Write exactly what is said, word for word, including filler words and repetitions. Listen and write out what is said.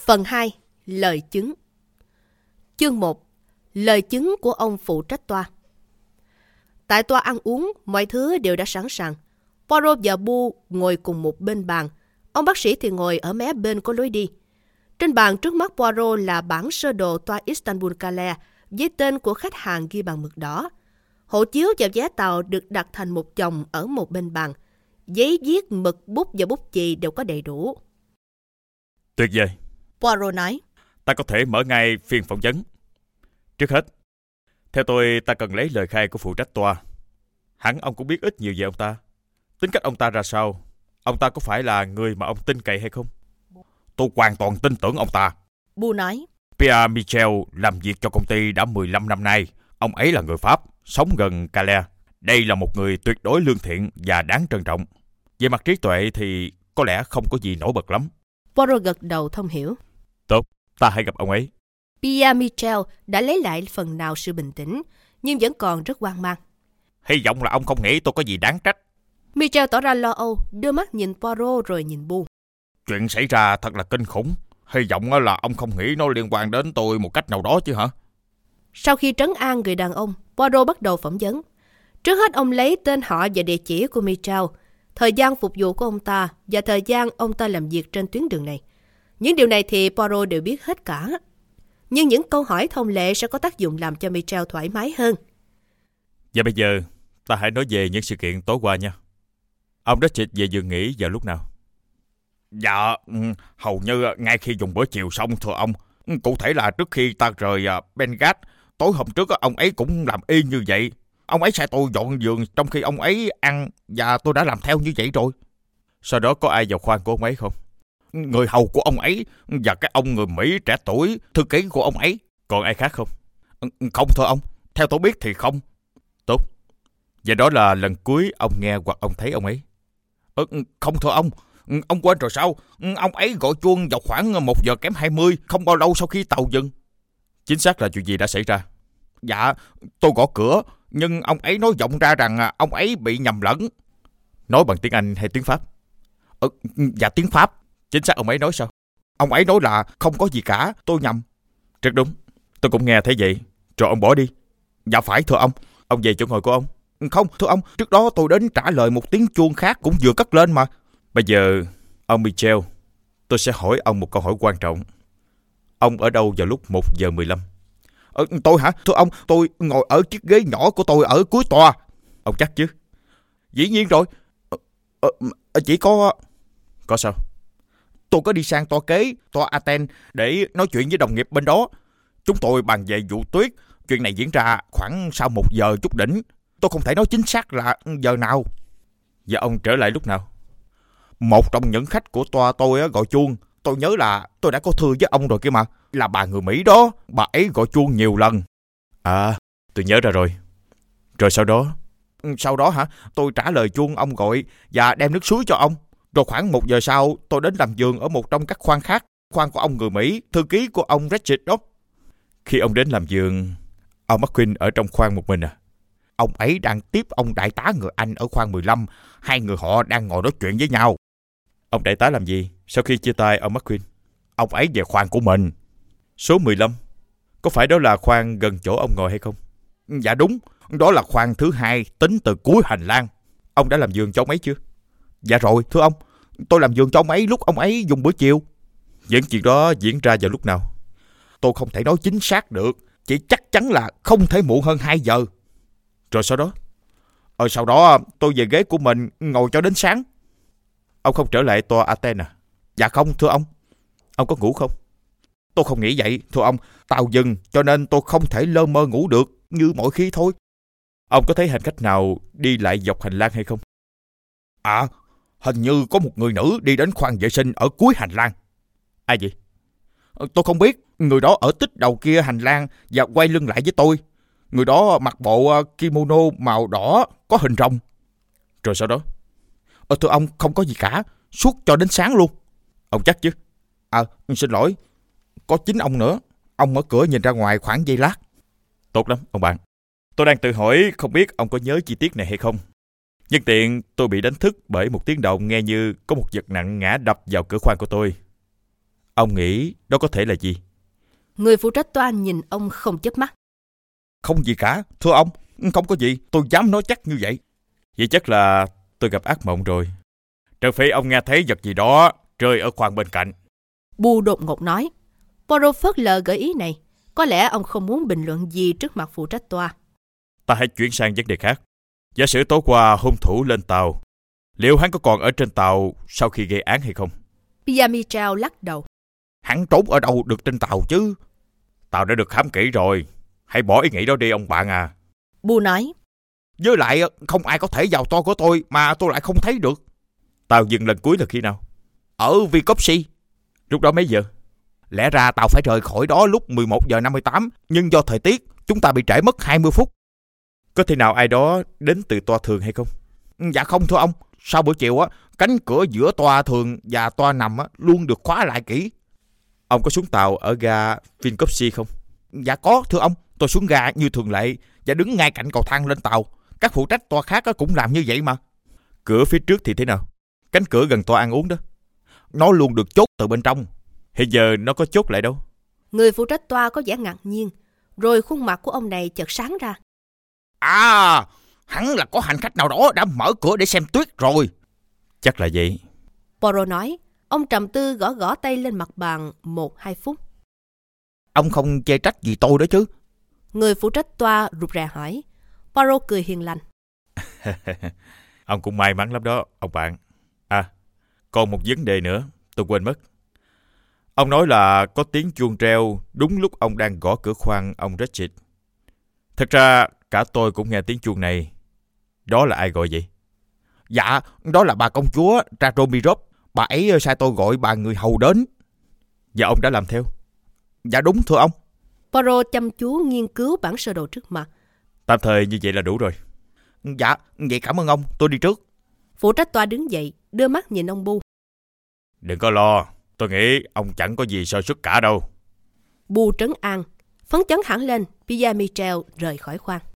Phần hai. Lời chứng. Chương một. Lời chứng của ông phụ trách toa. Tại toa ăn uống, mọi thứ đều đã sẵn sàng. Poirot và Bu ngồi cùng một bên bàn. Ông bác sĩ thì ngồi ở mé bên có lối đi. Trên bàn trước mắt Poirot là bản sơ đồ toa Istanbul Calais với tên của khách hàng ghi bằng mực đỏ. Hộ chiếu và vé tàu được đặt thành một chồng ở một bên bàn. Giấy viết, mực, bút và bút chì đều có đầy đủ. Tuyệt vời, Poirot nói. Ta có thể mở ngay phiên phỏng vấn. Trước hết, theo tôi ta cần lấy lời khai của phụ trách toa. Hẳn ông cũng biết ít nhiều về ông ta. Tính cách ông ta ra sao? Ông ta có phải là người mà ông tin cậy hay không? Tôi hoàn toàn tin tưởng ông ta. Bu nói. Pierre Michel làm việc cho công ty đã mười lăm năm nay. Ông ấy là người Pháp, sống gần Calais. Đây là một người tuyệt đối lương thiện và đáng trân trọng. Về mặt trí tuệ thì có lẽ không có gì nổi bật lắm. Poirot gật đầu thông hiểu. Tốt, ta hãy gặp ông ấy. Pierre Michel đã lấy lại phần nào sự bình tĩnh, nhưng vẫn còn rất hoang mang. Hy vọng là ông không nghĩ tôi có gì đáng trách. Michel tỏ ra lo âu, đưa mắt nhìn Poirot rồi nhìn Bu. Chuyện xảy ra thật là kinh khủng. Hy vọng là ông không nghĩ nó liên quan đến tôi một cách nào đó chứ hả? Sau khi trấn an người đàn ông, Poirot bắt đầu phỏng vấn. Trước hết ông lấy tên họ và địa chỉ của Michel, thời gian phục vụ của ông ta và thời gian ông ta làm việc trên tuyến đường này. Những điều này thì Poirot đều biết hết cả. Nhưng những câu hỏi thông lệ sẽ có tác dụng làm cho Michel thoải mái hơn. Và bây giờ, ta hãy nói về những sự kiện tối qua nha. Ông đã trịch về giường nghỉ vào lúc nào? Dạ, hầu như ngay khi dùng bữa chiều xong thưa ông. Cụ thể là trước khi ta rời Benghazi, tối hôm trước ông ấy cũng làm y như vậy. Ông ấy sai tôi dọn giường trong khi ông ấy ăn và tôi đã làm theo như vậy rồi. Sau đó có ai vào khoang của ông ấy không? Người hầu của ông ấy và cái ông người Mỹ trẻ tuổi, thư ký của ông ấy. Còn ai khác không? Không thưa ông, theo tôi biết thì không. Tốt. Và đó là lần cuối ông nghe hoặc ông thấy ông ấy? Ừ, không thưa ông. Ông quên rồi sao? Ông ấy gọi chuông vào khoảng một giờ kém hai mươi, không bao lâu sau khi tàu dừng. Chính xác là chuyện gì đã xảy ra? Dạ, tôi gõ cửa, nhưng ông ấy nói vọng ra rằng ông ấy bị nhầm lẫn. Nói bằng tiếng Anh hay tiếng Pháp? Ừ, dạ tiếng Pháp. Chính xác ông ấy nói sao? Ông ấy nói là không có gì cả, tôi nhầm. Rất đúng, tôi cũng nghe thấy vậy. Rồi ông bỏ đi. Dạ phải thưa ông. Ông về chỗ ngồi của ông. Không thưa ông, trước đó tôi đến trả lời một tiếng chuông khác cũng vừa cất lên mà. Bây giờ, ông Michel, tôi sẽ hỏi ông một câu hỏi quan trọng. Ông ở đâu vào lúc một giờ mười lăm? Ờ, tôi hả? Thưa ông, tôi ngồi ở chiếc ghế nhỏ của tôi ở cuối toa. Ông chắc chứ? Dĩ nhiên rồi. Ờ, ờ, chỉ có... Có sao? Tôi có đi sang toa kế, toa Athens để nói chuyện với đồng nghiệp bên đó. Chúng tôi bàn về vụ tuyết. Chuyện này diễn ra khoảng sau một giờ chút đỉnh. Tôi không thể nói chính xác là giờ nào. Và ông trở lại lúc nào? Một trong những khách của toa tôi gọi chuông. Tôi nhớ là tôi đã có thư với ông rồi kia mà. Là bà người Mỹ đó. Bà ấy gọi chuông nhiều lần. À, tôi nhớ ra rồi. Rồi sau đó? Sau đó hả? Tôi trả lời chuông ông gọi và đem nước suối cho ông. Rồi khoảng một giờ sau, tôi đến làm giường ở một trong các khoang khác. Khoang của ông người Mỹ, thư ký của ông Richard đó. Khi ông đến làm giường, ông McQueen ở trong khoang một mình à? Ông ấy đang tiếp ông đại tá người Anh ở khoang mười lăm. Hai người họ đang ngồi nói chuyện với nhau. Ông đại tá làm gì sau khi chia tay ông McQueen? Ông ấy về khoang của mình. Số mười lăm. Có phải đó là khoang gần chỗ ông ngồi hay không? Dạ đúng. Đó là khoang thứ hai tính từ cuối hành lang. Ông đã làm giường cho ông ấy chưa? Dạ rồi thưa ông. Tôi làm giường cho ông ấy lúc ông ấy dùng bữa chiều. Những chuyện đó diễn ra vào lúc nào? Tôi không thể nói chính xác được. Chỉ chắc chắn là không thể muộn hơn hai giờ. Rồi sau đó? Ờ sau đó tôi về ghế của mình ngồi cho đến sáng. Ông không trở lại toa Athens à? Dạ không thưa ông. Ông có ngủ không? Tôi không nghĩ vậy thưa ông. Tàu dừng cho nên tôi không thể lơ mơ ngủ được như mọi khi thôi. Ông có thấy hành khách nào đi lại dọc hành lang hay không? À, hình như có một người nữ đi đến khoang vệ sinh ở cuối hành lang. Ai vậy? Tôi không biết. Người đó ở tích đầu kia hành lang và quay lưng lại với tôi. Người đó mặc bộ kimono màu đỏ có hình rồng. Rồi sau đó? Ờ, thưa ông, không có gì cả. Suốt cho đến sáng luôn. Ông chắc chứ? À, xin lỗi. Có chính ông nữa. Ông mở cửa nhìn ra ngoài khoảng giây lát. Tốt lắm, ông bạn. Tôi đang tự hỏi không biết ông có nhớ chi tiết này hay không. Nhân tiện tôi bị đánh thức bởi một tiếng động nghe như có một vật nặng ngã đập vào cửa khoang của tôi. Ông nghĩ đó có thể là gì? Người phụ trách toa nhìn ông không chớp mắt. Không gì cả, thưa ông. Không có gì, tôi dám nói chắc như vậy. Vậy chắc là tôi gặp ác mộng rồi. Trừ phi ông nghe thấy vật gì đó rơi ở khoang bên cạnh. Bu đột ngột nói. Poirot phớt lờ gợi ý này. Có lẽ ông không muốn bình luận gì trước mặt phụ trách toa. Ta hãy chuyển sang vấn đề khác. Giả sử tối qua hung thủ lên tàu, liệu hắn có còn ở trên tàu sau khi gây án hay không? Pierre Michel lắc đầu. Hắn trốn ở đâu được trên tàu chứ? Tàu đã được khám kỹ rồi. Hãy bỏ ý nghĩ đó đi ông bạn à. Bu nói. Với lại không ai có thể vào toa của tôi mà tôi lại không thấy được. Tàu dừng lần cuối là khi nào? Ở Vicopsy. Lúc đó mấy giờ? Lẽ ra tàu phải rời khỏi đó lúc mười một giờ năm mươi tám, nhưng do thời tiết chúng ta bị trễ mất hai mươi phút. Có thể nào ai đó đến từ toa thường hay không? Dạ không thưa ông. Sau buổi chiều á, cánh cửa giữa toa thường và toa nằm á luôn được khóa lại kỹ. Ông có xuống tàu ở ga Vicopsy không? Dạ có thưa ông. Tôi xuống ga như thường lệ và đứng ngay cạnh cầu thang lên tàu. Các phụ trách toa khác cũng làm như vậy mà. Cửa phía trước thì thế nào? Cánh cửa gần toa ăn uống đó. Nó luôn được chốt từ bên trong. Hiện giờ nó có chốt lại đâu? Người phụ trách toa có vẻ ngạc nhiên. Rồi khuôn mặt của ông này chợt sáng ra. À, hẳn là có hành khách nào đó đã mở cửa để xem tuyết rồi. Chắc là vậy. Poirot nói. Ông trầm tư gõ gõ tay lên mặt bàn một hai phút. Ông không chê trách gì tôi đó chứ? Người phụ trách toa rụt rè hỏi. Poirot cười hiền lành. Ông cũng may mắn lắm đó, ông bạn. À, còn một vấn đề nữa, tôi quên mất. Ông nói là có tiếng chuông reo đúng lúc ông đang gõ cửa khoang ông Ratchet. Thật ra, cả tôi cũng nghe tiếng chuông này. Đó là ai gọi vậy? Dạ, đó là bà công chúa Radomirov. Bà ấy sai tôi gọi bà người hầu đến. Và ông đã làm theo? Dạ đúng thưa ông. Poirot chăm chú nghiên cứu bản sơ đồ trước mặt. Tạm thời như vậy là đủ rồi. Dạ, vậy cảm ơn ông, tôi đi trước. Phụ trách toa đứng dậy, đưa mắt nhìn ông Bu. Đừng có lo, tôi nghĩ ông chẳng có gì sơ suất cả đâu. Bu trấn an, phấn chấn hẳn lên. Pierre Michel rời khỏi khoang.